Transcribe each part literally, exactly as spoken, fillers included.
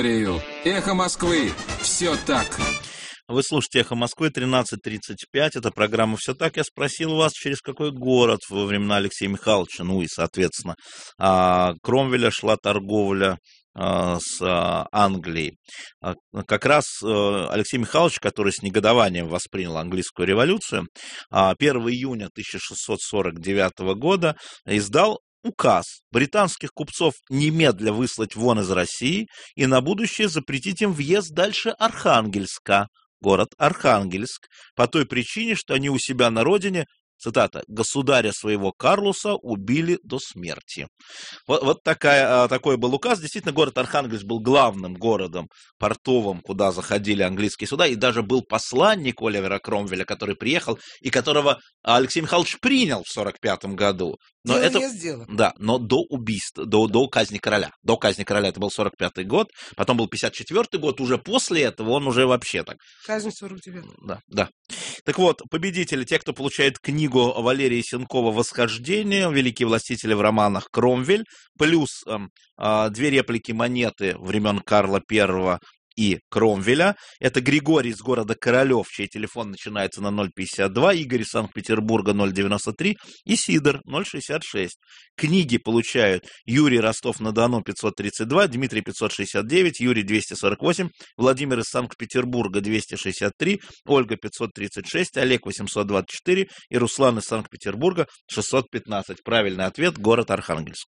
историю. Эхо Москвы. Все так. Вы слушаете «Эхо Москвы», тринадцать тридцать пять. Это программа «Все так». Я спросил вас, через какой город во времена Алексея Михайловича, ну и, соответственно, Кромвеля шла торговля с Англией. Как раз Алексей Михайлович, который с негодованием воспринял английскую революцию, первого июня тысяча шестьсот сорок девятого года издал указ британских купцов немедля выслать вон из России и на будущее запретить им въезд дальше Архангельска, город Архангельск, по той причине, что они у себя на родине, цитата, «государя своего Карлуса убили до смерти». Вот, вот такая, такой был указ. Действительно, город Архангельск был главным городом портовым, куда заходили английские суда, и даже был посланник Оливера Кромвеля, который приехал, и которого Алексей Михайлович принял в сорок пятом году. Но дело это, есть дело. Да, но до убийства, до, до казни короля. До казни короля это был сорок пятый год, потом был пятьдесят четвёртый год, уже после этого он уже вообще так. Казнь сорок девятый. Да, да. Так вот, победители, те, кто получает книгу Валерия Сенкова «Восхождение», великие властители в романах Кромвель, плюс э, э, две реплики монеты времен Карла Первого и Кромвеля. Это Григорий из города Королев, чей телефон начинается на ноль пятьдесят два, Игорь из Санкт-Петербурга ноль девяносто три и Сидор ноль шестьдесят шесть. Книги получают Юрий Ростов-на-Дону пятьсот тридцать два, Дмитрий пятьсот шестьдесят девять, Юрий двести сорок восемь, Владимир из Санкт-Петербурга двести шестьдесят три, Ольга пятьсот тридцать шесть, Олег восемьсот двадцать четыре и Руслан из Санкт-Петербурга шестьсот пятнадцать. Правильный ответ — город Архангельск.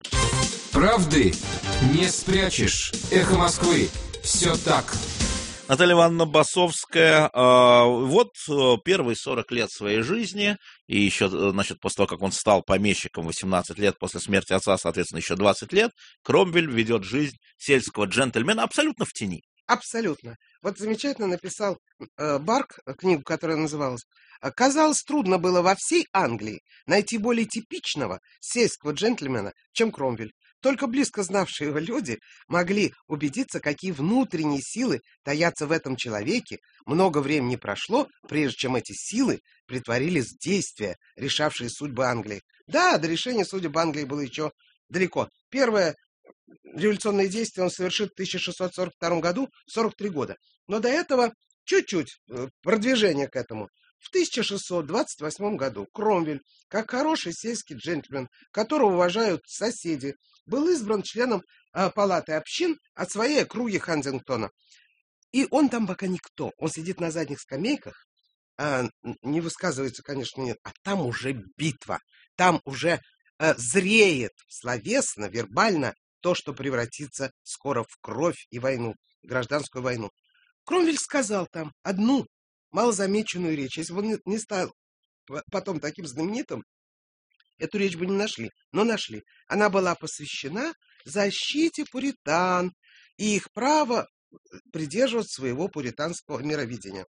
Правды не спрячешь. Эхо Москвы. Все так. Наталья Ивановна Басовская, вот первые сорок лет своей жизни, и еще, значит, после того, как он стал помещиком, восемнадцать лет после смерти отца, соответственно, еще двадцать лет, Кромвель ведет жизнь сельского джентльмена абсолютно в тени. Абсолютно. Вот замечательно написал э, Барк книгу, которая называлась «Казалось, трудно было во всей Англии найти более типичного сельского джентльмена, чем Кромвель. Только близко знавшие его люди могли убедиться, какие внутренние силы таятся в этом человеке. Много времени прошло, прежде чем эти силы притворились в действия, решавшие судьбы Англии. Да, до решения судеб Англии было еще далеко. Первое революционное действие он совершит в тысяча шестьсот сорок втором году, сорок три года. Но до этого чуть-чуть продвижение к этому. В тысяча шестьсот двадцать восьмом году Кромвель, как хороший сельский джентльмен, которого уважают соседи, был избран членом э, палаты общин от своей округи Хантингтона. И он там пока никто. Он сидит на задних скамейках, э, не высказывается, конечно, нет, а там уже битва. Там уже э, зреет словесно, вербально то, что превратится скоро в кровь и войну, гражданскую войну. Кромвель сказал там одну малозамеченную речь. Если бы он не стал потом таким знаменитым, эту речь бы не нашли, но нашли. Она была посвящена защите пуритан и их право придерживаться своего пуританского мировидения.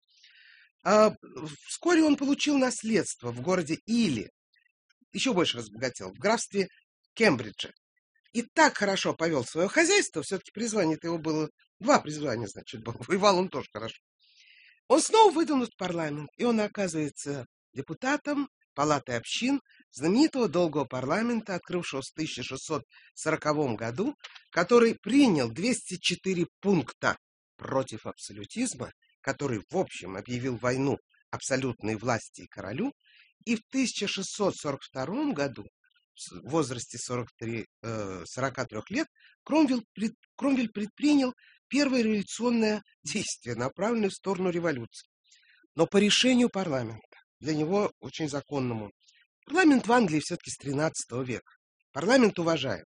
А вскоре он получил наследство в городе Или, еще больше разбогател, в графстве Кембридже. И так хорошо повел свое хозяйство, все-таки призвание-то его было, два призвания, значит, было. Воевал он тоже хорошо. Он снова выдвинут в парламент, и он оказывается депутатом палаты общин знаменитого долгого парламента, открывшегося в тысяча шестьсот сороковом году, который принял двести четыре пункта против абсолютизма, который, в общем, объявил войну абсолютной власти и королю, и в тысяча шестьсот сорок втором году, в возрасте сорок три, э, сорока трёх лет, Кромвель, пред, Кромвель предпринял первое революционное действие, направленное в сторону революции. Но по решению парламента, для него очень законному. Парламент в Англии все-таки с тринадцатого века. Парламент уважает.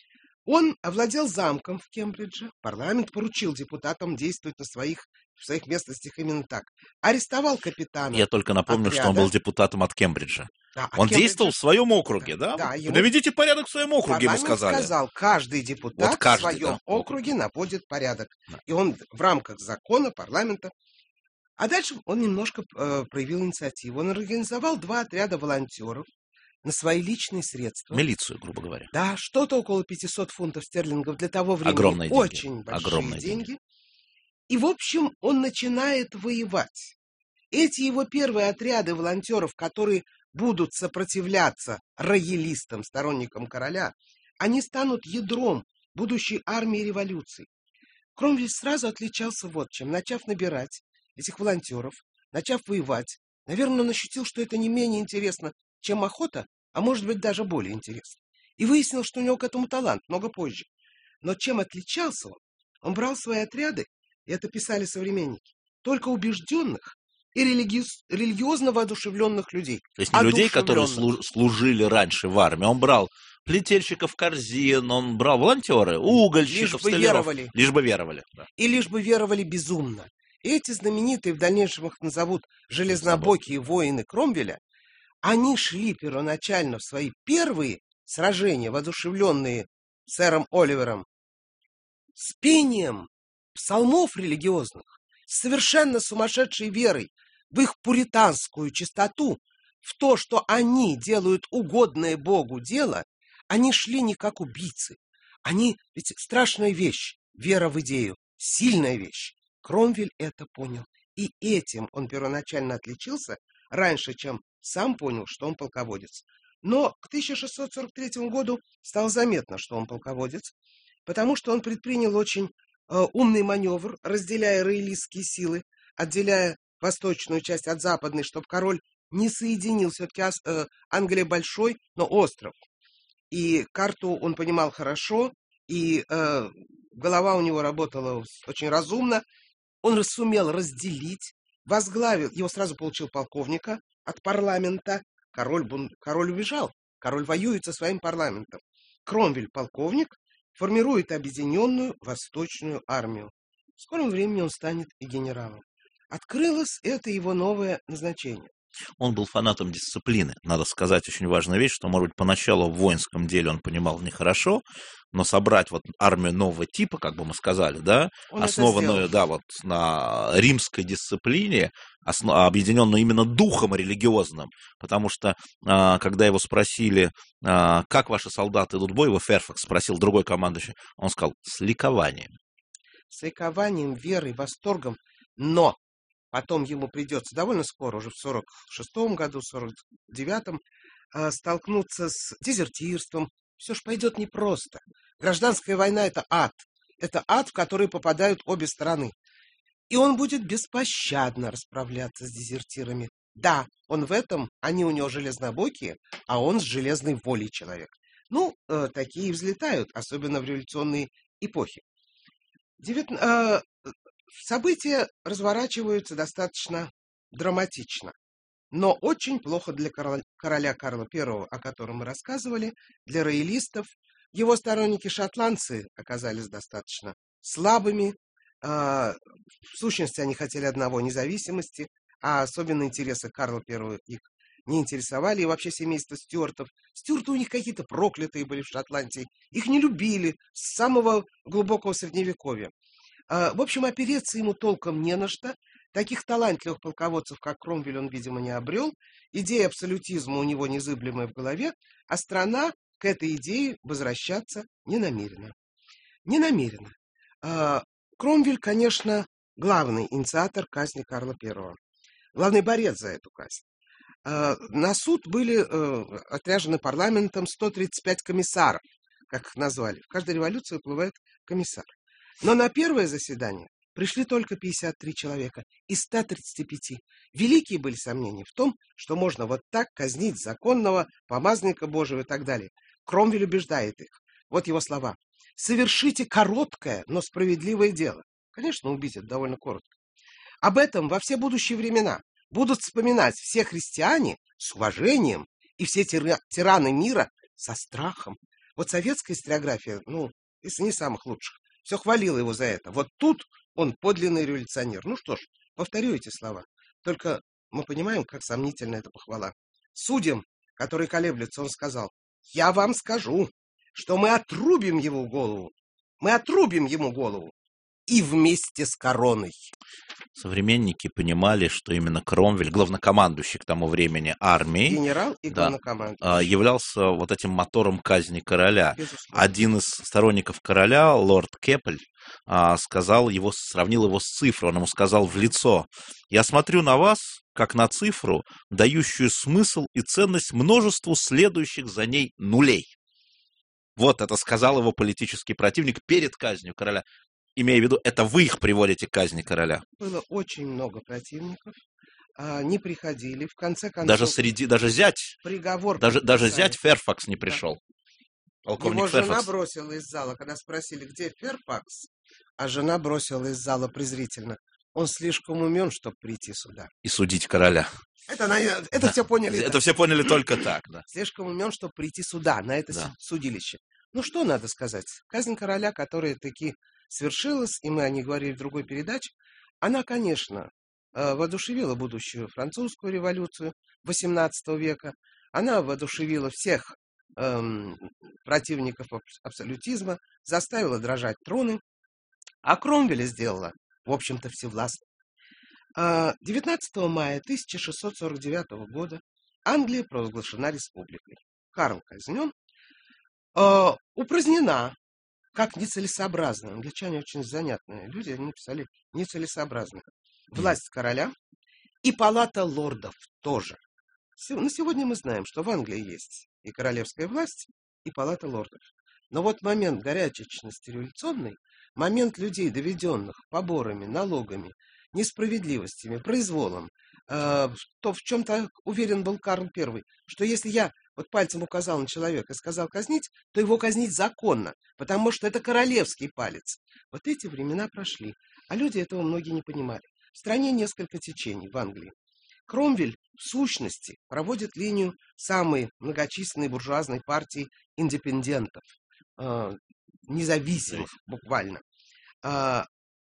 Он овладел замком в Кембридже. Парламент поручил депутатам действовать на своих, в своих местностях именно так. Арестовал капитана. Я только напомню, отряда. что он был депутатом от Кембриджа. Да, от он Кембриджа. действовал в своем округе, да? Да, ему... Наведите порядок в своем округе, ему сказали. сказал, каждый депутат вот каждый, в своем да, округе наводит порядок. Да. И он в рамках закона, парламента. А дальше он немножко э, проявил инициативу. Он организовал два отряда волонтеров на свои личные средства. Милицию, грубо говоря. Да, что-то около пятисот фунтов стерлингов для того времени. Огромные очень деньги. большие Огромные деньги. деньги. И, в общем, он начинает воевать. Эти его первые отряды волонтеров, которые будут сопротивляться роялистам, сторонникам короля, они станут ядром будущей армии революции. Кромвель сразу отличался вот чем. Начав набирать этих волонтеров, начав воевать, наверное, он ощутил, что это не менее интересно, чем охота, а может быть даже более интересно. И выяснил, что у него к этому талант, много позже. Но чем отличался он? Он брал свои отряды, и это писали современники, только убежденных и религиоз, религиозно воодушевленных людей. То есть не людей, которые служ, служили раньше в армии. Он брал плетельщиков корзин, он брал волонтеры, угольщиков, лишь бы столяров. веровали. Лишь бы веровали. Да. И лишь бы веровали безумно. И эти знаменитые, в дальнейшем их назовут железнобокие воины Кромвеля, они шли первоначально в свои первые сражения, воодушевленные сэром Оливером, с пением псалмов религиозных, с совершенно сумасшедшей верой в их пуританскую чистоту, в то, что они делают угодное Богу дело. Они шли не как убийцы. Они, ведь страшная вещь, вера в идею, сильная вещь. Кромвель это понял. И этим он первоначально отличился раньше, чем сам понял, что он полководец. Но к тысяча шестьсот сорок третьему году стало заметно, что он полководец, потому что он предпринял очень э, умный маневр, разделяя роялистские силы, отделяя восточную часть от западной, чтобы король не соединил. Все-таки э, Англия большой, но остров. И карту он понимал хорошо, и э, голова у него работала очень разумно. Он сумел разделить, возглавил, его сразу получил полковника от парламента. Король, король убежал, король воюет со своим парламентом. Кромвель, полковник, формирует объединенную восточную армию. В скором времени он станет и генералом. Открылось это его новое назначение. Он был фанатом дисциплины. Надо сказать очень важную вещь, что, может быть, поначалу в воинском деле он понимал нехорошо, но собрать вот армию нового типа, как бы мы сказали, да, он основанную, да, вот на римской дисциплине, основ... объединенную именно духом религиозным, потому что, а, когда его спросили, а, как ваши солдаты идут в бой, его Ферфакс спросил другой командующий, он сказал, с ликованием. С ликованием, верой, восторгом, но потом ему придется довольно скоро, уже в сорок шестом году, сорок девятом, столкнуться с дезертирством. Все ж пойдет непросто. Гражданская война — это ад. Это ад, в который попадают обе стороны. И он будет беспощадно расправляться с дезертирами. Да, он в этом, они у него железнобокие, а он с железной волей человек. Ну, э, такие взлетают, особенно в революционные эпохи. Девят... Э, события разворачиваются достаточно драматично. Но очень плохо для короля, короля Карла Первого, о котором мы рассказывали, для роялистов. Его сторонники-шотландцы оказались достаточно слабыми. В сущности, они хотели одного — независимости, а особенно интересы Карла Первого их не интересовали. И вообще семейство Стюартов. Стюарты у них какие-то проклятые были в Шотландии. Их не любили с самого глубокого Средневековья. В общем, опереться ему толком не на что. Таких талантливых полководцев, как Кромвель, он, видимо, не обрел. Идея абсолютизма у него незыблемая в голове, а страна к этой идее возвращаться не намерена. Не намерена. Кромвель, конечно, главный инициатор казни Карла Первого. Главный борец за эту казнь. На суд были отряжены парламентом сто тридцать пять комиссаров, как их назвали. В каждой революции уплывает комиссар. Но на первое заседание пришли только пятьдесят три человека из ста тридцати пяти. Великие были сомнения в том, что можно вот так казнить законного помазника Божьего и так далее. Кромвель убеждает их. Вот его слова. «Совершите короткое, но справедливое дело». Конечно, убить это довольно коротко. Об этом во все будущие времена будут вспоминать все христиане с уважением и все тира- тираны мира со страхом. Вот советская историография, ну, из не самых лучших, все хвалило его за это. Вот тут он подлинный революционер. Ну что ж, повторю эти слова. Только мы понимаем, как сомнительна эта похвала. Судьям, которые колеблются, он сказал: «Я вам скажу, что мы отрубим его голову. Мы отрубим ему голову. И вместе с короной». Современники понимали, что именно Кромвель, главнокомандующий к тому времени армии, генерал и да, главнокомандующий, являлся вот этим мотором казни короля. Безусловно. Один из сторонников короля, лорд Кеппель, сказал его, сравнил его с цифрой. Он ему сказал в лицо: «Я смотрю на вас, как на цифру, дающую смысл и ценность множеству следующих за ней нулей». Вот это сказал его политический противник перед казнью короля. имея в виду, это вы их приводите к казни короля. Было очень много противников, а, не приходили. В конце концов, Даже среди, даже зять, приговор даже, даже подписали. зять Ферфакс не пришел. Полковник Его жена Ферфакс. бросила из зала, когда спросили, где Ферфакс, а жена бросила из зала презрительно. Он слишком умен, чтобы прийти сюда. И судить короля. Это, на- это Да. все поняли. Это да. все поняли только так, да. Слишком умен, чтобы прийти сюда, на это Да. су- судилище. Ну, что надо сказать? Казнь короля, которая таки свершилась, и мы о ней говорили в другой передаче, она, конечно, э, воодушевила будущую французскую революцию восемнадцатого века. Она воодушевила всех эм, противников абс- абсолютизма, заставила дрожать троны, а Кромвеля сделала, в общем-то, всевластным. А, девятнадцатого мая тысяча шестьсот сорок девятого года Англия провозглашена республикой. Карл казнен, а, упразднена как нецелесообразно. Англичане очень занятные люди, они писали нецелесообразно. Власть короля и палата лордов тоже. Се- На сегодня мы знаем, что в Англии есть и королевская власть, и палата лордов. Но вот момент горячечности революционной, момент людей, доведенных поборами, налогами, несправедливостями, произволом, э, то в чем-то уверен был Карл Первый, что если я вот пальцем указал на человека и сказал казнить, то его казнить законно, потому что это королевский палец. Вот эти времена прошли, а люди этого многие не понимали. В стране несколько течений в Англии. Кромвель в сущности проводит линию самой многочисленной буржуазной партии индепендентов, э, независимых буквально. А,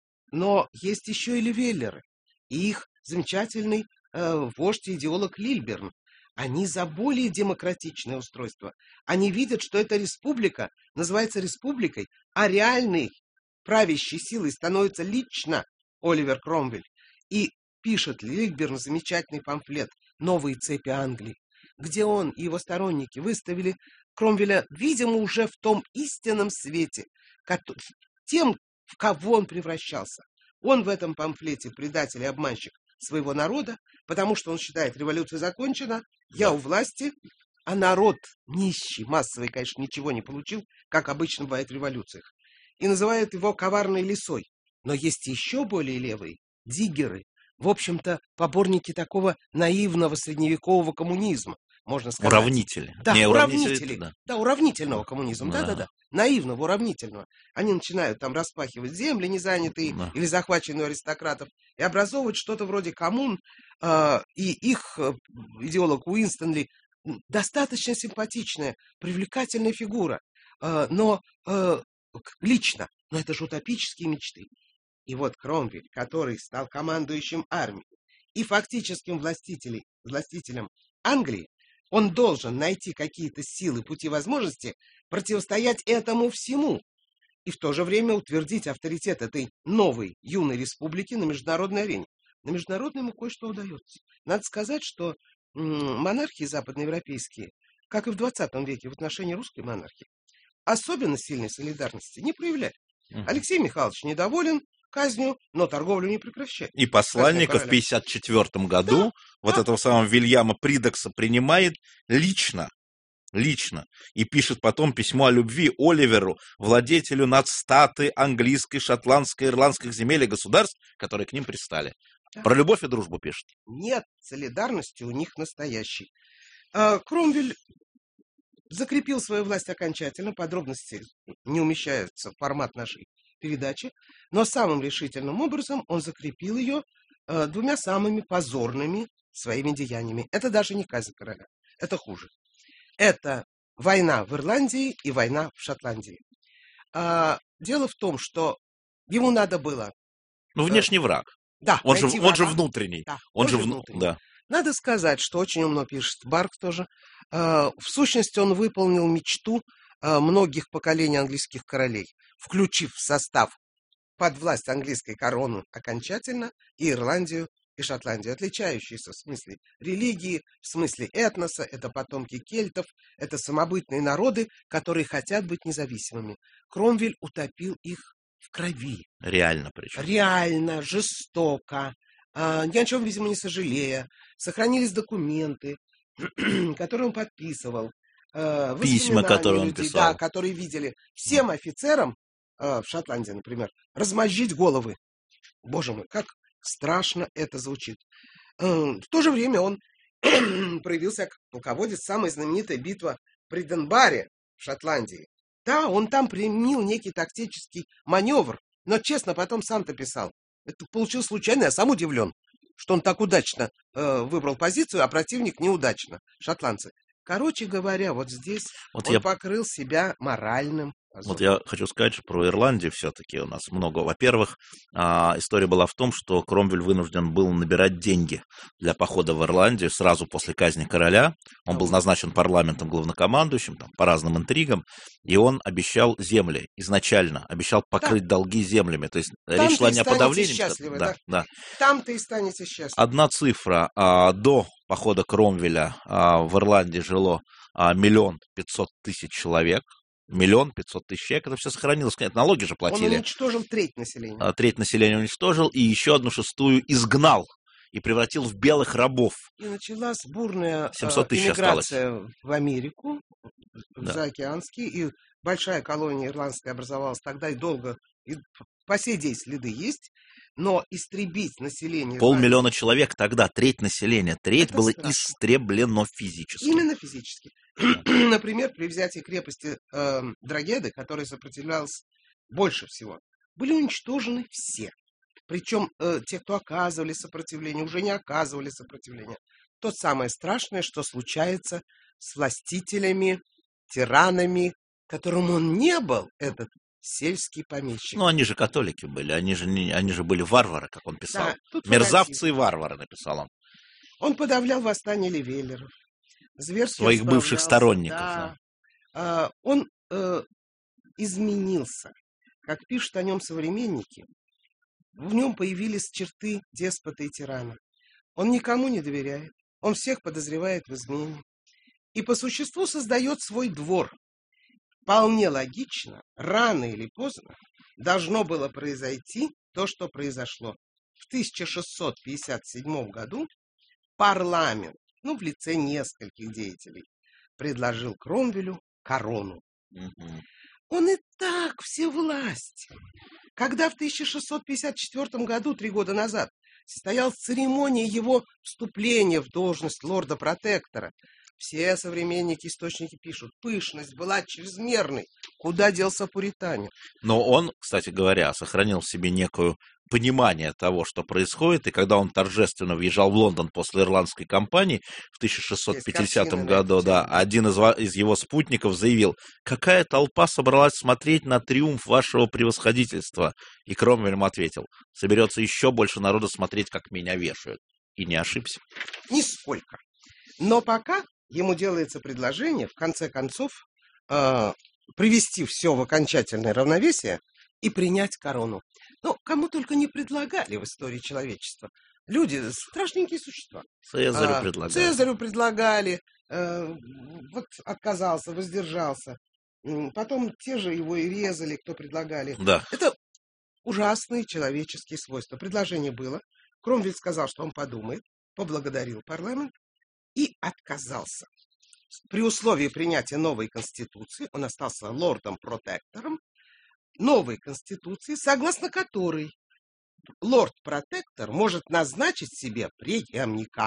но есть еще и левеллеры, и их замечательный э, вождь и идеолог Лильберн. Они за более демократичное устройство. Они видят, что эта республика называется республикой, а реальной правящей силой становится лично Оливер Кромвель. И пишет Лильберн замечательный памфлет «Новые цепи Англии», где он и его сторонники выставили Кромвеля, видимо, уже в том истинном свете, кото- тем, в кого он превращался. Он в этом памфлете предатель и обманщик своего народа, потому что он считает, революция закончена, я у власти, а народ нищий, массовый, конечно, ничего не получил, как обычно бывает в революциях, и называет его коварной лисой. Но есть еще более левые, диггеры, в общем-то, поборники такого наивного средневекового коммунизма, можно сказать. Уравнители. Да, Не, уравнители. да. Да, уравнительного коммунизма. Да. Да-да-да. Наивного, уравнительного. Они начинают там распахивать земли незанятые Да. или захваченные у аристократов и образовывать что-то вроде коммун. э, и их э, идеолог Уинстон Ли м, достаточно симпатичная, привлекательная фигура. Э, но э, к- лично. Но это же утопические мечты. И вот Кромвель, который стал командующим армией и фактическим властителем, властителем Англии, он должен найти какие-то силы, пути, возможности противостоять этому всему и в то же время утвердить авторитет этой новой юной республики на международной арене. На международной ему кое-что удается. Надо сказать, что м, монархии западноевропейские, как и в двадцатом веке в отношении русской монархии, особенно сильной солидарности не проявляли. Мгм. Алексей Михайлович недоволен казнью, но торговлю не прекращает. И посланника в короля. пятьдесят четвёртом году вот да. этого самого Вильяма Придокса принимает лично, лично, и пишет потом письмо о любви Оливеру, владетелю надстаты английской, шотландской, ирландских земель и государств, которые к ним пристали. Да. Про любовь и дружбу пишет. Нет солидарности у них настоящей. А, Кромвель закрепил свою власть окончательно, подробности не умещаются в формат нашей передачи, но самым решительным образом он закрепил ее э, двумя самыми позорными своими деяниями. Это даже не казнь короля, это хуже. Это война в Ирландии и война в Шотландии. А, дело в том, что ему надо было... Ну, внешний враг. Да, Он же, найти он же врага. внутренний. Да, Он он же же вну- внутренний. да. Надо сказать, что очень умно пишет Барк тоже. Э, В сущности, он выполнил мечту э, многих поколений английских королей, включив в состав под власть английской короны окончательно и Ирландию, и Шотландию, отличающиеся в смысле религии, в смысле этноса, это потомки кельтов, это самобытные народы, которые хотят быть независимыми. Кромвель утопил их в крови. Реально причем. Реально, жестоко, а, ни о чем, видимо, не сожалея. Сохранились документы, которые он подписывал, э, Письма, воспоминания которые он людей, писал. да, которые видели. Всем офицерам э, в Шотландии, например, размозжить головы. Боже мой, как страшно это звучит. Э, в то же время он проявился как полководец самой знаменитой битвы при Денбаре в Шотландии. Да, он там применил некий тактический маневр, но, честно, потом сам-то писал. Это получилось случайно, я сам удивлен, что он так удачно э, выбрал позицию, а противник неудачно, шотландцы. Короче говоря, вот здесь Вот он я покрыл себя моральным позором. Вот я хочу сказать, что про Ирландию все-таки у нас много. Во-первых, а, история была в том, что Кромвель вынужден был набирать деньги для похода в Ирландию сразу после казни короля. Он был назначен парламентом главнокомандующим там, по разным интригам, и он обещал земли изначально, обещал покрыть Да. долги землями. То есть Там-то речь шла и не о станете подавлении. счастливы, да, да. да. Там-то и станете счастливы. Одна цифра. А, до похода Кромвеля а, в Ирландии жило а, миллион пятьсот тысяч человек. Миллион пятьсот тысяч человек, это все сохранилось. Конечно, налоги же Он платили. уничтожил треть населения. А, Треть населения уничтожил, и еще одну шестую изгнал и превратил в белых рабов. И началась бурная э, семьсот тысяч осталось. иммиграция в Америку, в Да. заокеанский, и большая колония ирландская образовалась тогда, и долго, и по сей день следы есть, но истребить население Полмиллиона человек тогда, треть населения, треть Это было страшно. истреблено физически. именно физически. Например, при взятии крепости э, Драгеды, которая сопротивлялась больше всего, были уничтожены все. Причем э, те, кто оказывали сопротивление, уже не оказывали сопротивления. То самое страшное, что случается с властителями, тиранами, которым он не был, этот сельский помещик. Ну, они же католики были, они же, не, они же были варвары, как он писал. Да, тут Мерзавцы и варвары, написал он. Он подавлял восстание ливеллеров, зверски Своих бывших расправлялся, сторонников, да. А, он э, изменился. Как пишут о нем современники, в нем появились черты деспота и тирана. Он никому не доверяет, он всех подозревает в измене. И по существу создает свой двор. Вполне логично, рано или поздно должно было произойти то, что произошло. В тысяча шестьсот пятьдесят седьмом году парламент, ну, в лице нескольких деятелей, предложил Кромвелю корону. Мгм. Он и так всевластен. Когда в тысяча шестьсот пятьдесят четвёртом году, три года назад, состоялась церемония его вступления в должность лорда-протектора, все современники, источники пишут, пышность была чрезмерной. Куда делся пуританин? Но он, кстати говоря, сохранил в себе некое понимание того, что происходит, и когда он торжественно въезжал в Лондон после ирландской кампании в тысяча шестьсот пятидесятом Есть картина на году, эту да, тему. один из, ва- из его спутников заявил, какая толпа собралась смотреть на триумф вашего превосходительства? И Кромвель ему ответил, соберется еще больше народа смотреть, как меня вешают. И не ошибся. Нисколько. Но пока ему делается предложение, в конце концов, э, привести все в окончательное равновесие и принять корону. Ну, кому только не предлагали в истории человечества. Люди — страшненькие существа. Цезарю А, предлагали. Цезарю предлагали, э, вот отказался, воздержался. М, Потом те же его и резали, кто предлагали. Да. Это ужасные человеческие свойства. Предложение было. Кромвель сказал, что он подумает, поблагодарил парламент и отказался. При условии принятия новой конституции, он остался лордом-протектором, новой конституции, согласно которой лорд-протектор может назначить себе преемника.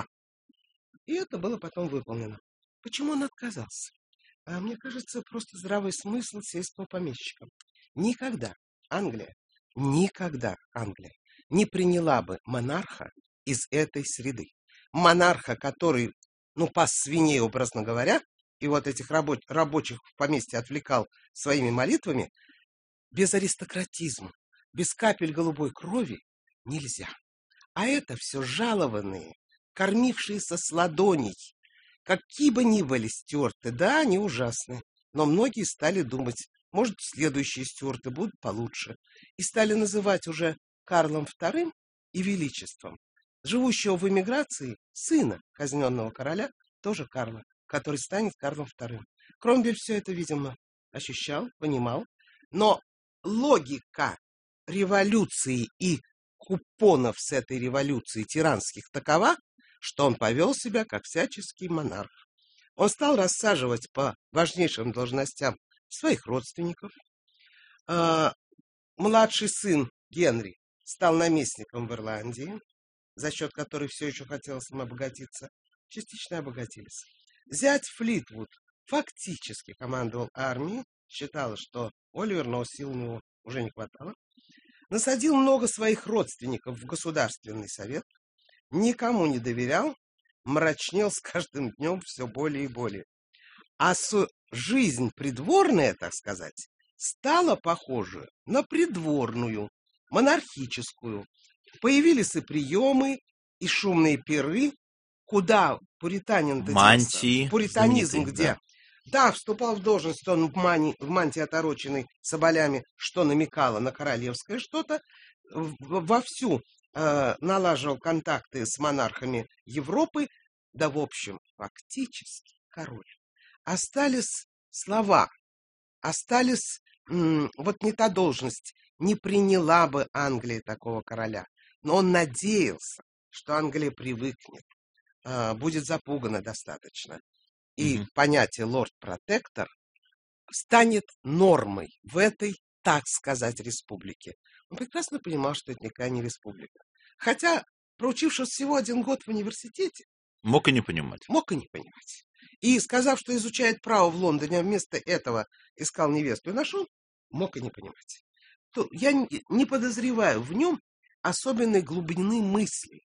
И это было потом выполнено. Почему он отказался? А мне кажется, просто здравый смысл сельского помещика. Никогда Англия, никогда Англия не приняла бы монарха из этой среды. Монарха, который, ну, пас свиней, образно говоря, и вот этих рабо- рабочих в поместье отвлекал своими молитвами, без аристократизма, без капель голубой крови нельзя. А это все жалованные, кормившиеся с ладоней. Какие бы ни были стюарты, да, они ужасны, но многие стали думать, может, следующие стюарты будут получше, и стали называть уже Карлом вторым и Величеством живущего в эмиграции сына казненного короля, тоже Карла, который станет Карлом вторым. Кромвель все это, видимо, ощущал, понимал, но логика революции и купонов с этой революции тиранских такова, что он повел себя как всяческий монарх. Он стал рассаживать по важнейшим должностям своих родственников, младший сын Генри стал наместником в Ирландии, за счет которой все еще хотелось им обогатиться. Частично обогатились. Зять Флитвуд фактически командовал армией, считалось, что Оливер, но сил у него уже не хватало. Насадил много своих родственников в Государственный совет, никому не доверял, мрачнел с каждым днем все более и более. А с... жизнь придворная, так сказать, стала похожа на придворную, монархическую. Появились и приемы, и шумные пиры, куда пуританин мантии, пуританизм где? Да. да, вступал в должность он в, мани... в мантии, отороченной соболями, что намекало на королевское что-то, вовсю э, налаживал контакты с монархами Европы, да, в общем, фактически король. Остались слова, остались, м, вот не та должность, не приняла бы Англия такого короля. Но он надеялся, что Англия привыкнет, э, будет запугана достаточно. И угу. понятие лорд-протектор станет нормой в этой, так сказать, республике. Он прекрасно понимал, что это никакая не республика. Хотя, проучившись всего один год в университете, мог и не понимать. Мог и не понимать. И, сказав, что изучает право в Лондоне, а вместо этого искал невесту и нашел, мог и не понимать. То я не подозреваю в нем особенной глубины мысли.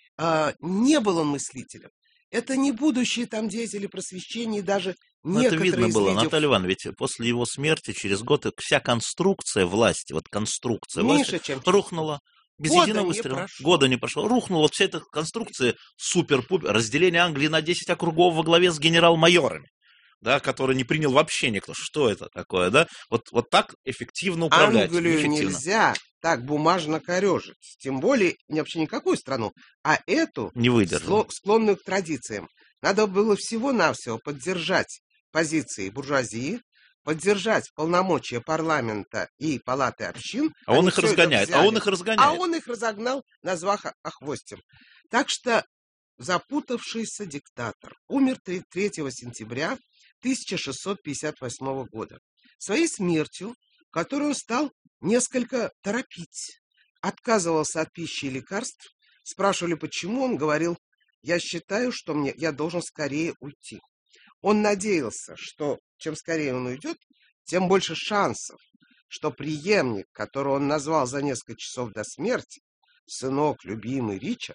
А, не был он мыслителем. Это не будущие там деятели просвещения, даже Но некоторые это видно из было, лидеров... Наталья Ивановна, ведь после его смерти, через год, вся конструкция власти, вот конструкция Меньше, власти чем рухнула. Без года единого не выстрела. прошло. Года не прошло. Рухнула вся эта конструкция супер-пупер. Разделение Англии на десять округов во главе с генерал-майорами, да, который не принял вообще никто. Что это такое, да? Вот, вот так эффективно управлять. Англию эффективно. нельзя так бумажно корежить. Тем более, не вообще никакую страну, а эту, не выдержал. склонную к традициям. Надо было всего-навсего поддержать позиции буржуазии, поддержать полномочия парламента и палаты общин. А он их разгоняет, а он их разгоняет. А он их разогнал, назвав охвостем. Так что запутавшийся диктатор умер третьего сентября тысяча шестьсот пятьдесят восьмого года. Своей смертью, которую он стал несколько торопить, отказывался от пищи и лекарств. Спрашивали, почему, он говорил: я считаю, что мне, я должен скорее уйти. Он надеялся, что чем скорее он уйдет, тем больше шансов, что преемник, которого он назвал за несколько часов до смерти, сынок, любимый Ричард,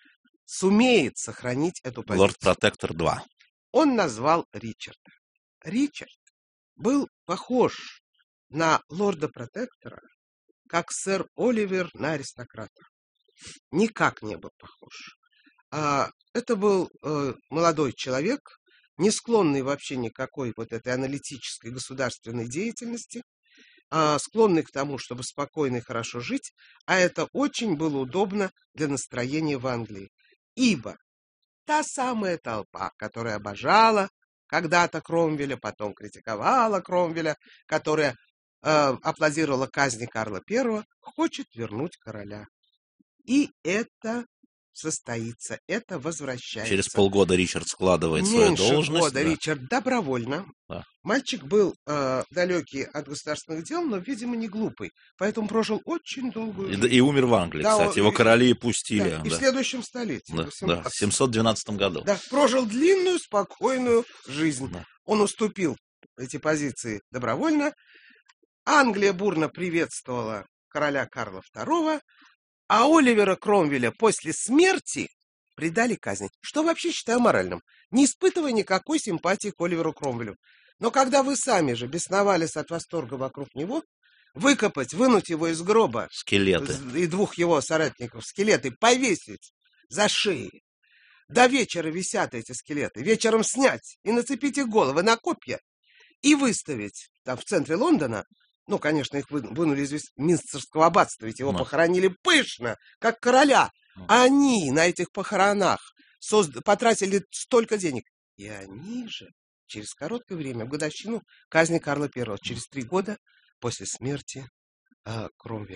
сумеет сохранить эту позицию. Лорд-протектор два. Он назвал Ричарда. Ричард был похож на лорда-протектора, как сэр Оливер на аристократа. Никак не был похож. А, это был э, молодой человек, не склонный вообще никакой вот этой аналитической государственной деятельности, а склонный к тому, чтобы спокойно и хорошо жить, а это очень было удобно для настроения в Англии. Ибо та самая толпа, которая обожала когда-то Кромвеля, потом критиковала Кромвеля, которая э, аплодировала казни Карла Первого, хочет вернуть короля. И это состоится, это возвращается. Через полгода Ричард складывает Меньше свою должность. года да. Ричард добровольно. Да. Мальчик был э, далекий от государственных дел, но, видимо, не глупый. Поэтому прожил очень долгую жизнь. И, и умер в Англии, да, кстати. Его короли пустили. Да, Да. И в следующем столетии. Да, да, в семьсот двенадцатом году. Да, прожил длинную, спокойную жизнь. Да. Он уступил эти позиции добровольно. Англия бурно приветствовала короля Карла Второго, а Оливера Кромвеля после смерти предали казни, что вообще считаю моральным, не испытывая никакой симпатии к Оливеру Кромвелю. Но когда вы сами же бесновались от восторга вокруг него, выкопать, вынуть его из гроба, скелеты, и двух его соратников, скелеты, повесить за шеи, до вечера висят эти скелеты, вечером снять и нацепить их головы на копья и выставить там в центре Лондона. Ну, конечно, их вынули из Вестминстерского аббатства, ведь его Но. похоронили пышно, как короля. А они на этих похоронах созд... потратили столько денег. И они же через короткое время, в годовщину казни Карла Первого, через три года после смерти э, Кромвеля.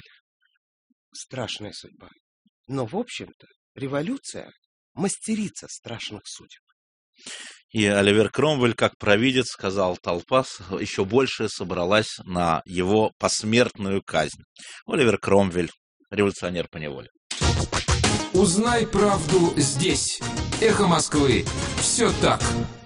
Страшная судьба. Но, в общем-то, революция мастерица страшных судеб. И Оливер Кромвель, как провидец, сказал, толпа еще больше собралась на его посмертную казнь. Оливер Кромвель, революционер по неволе. Узнай правду здесь. Эхо Москвы. Все так.